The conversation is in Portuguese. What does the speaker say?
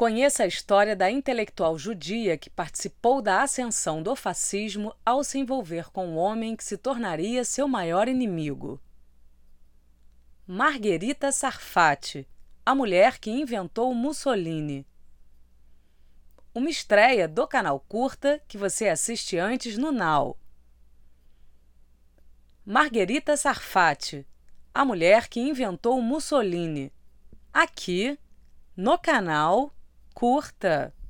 Conheça a história da intelectual judia que participou da ascensão do fascismo ao se envolver com o homem que se tornaria seu maior inimigo. Margherita Sarfatti, a mulher que inventou Mussolini. Uma estreia do canal Curta que você assiste antes no Now. Margherita Sarfatti, a mulher que inventou Mussolini. Aqui, no canal Curta.